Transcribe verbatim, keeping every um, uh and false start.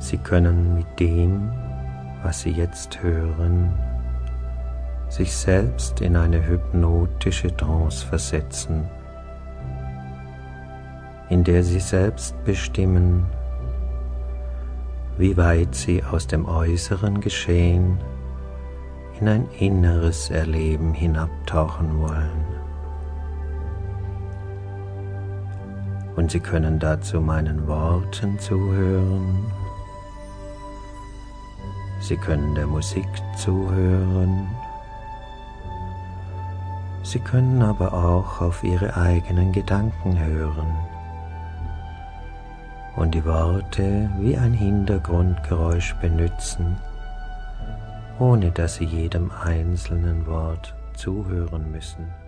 Sie können mit dem, was Sie jetzt hören, sich selbst in eine hypnotische Trance versetzen, in der Sie selbst bestimmen, wie weit Sie aus dem äußeren Geschehen in ein inneres Erleben hinabtauchen wollen. Und Sie können dazu meinen Worten zuhören. Sie können der Musik zuhören. Sie können aber auch auf Ihre eigenen Gedanken hören und die Worte wie ein Hintergrundgeräusch benützen, ohne dass Sie jedem einzelnen Wort zuhören müssen.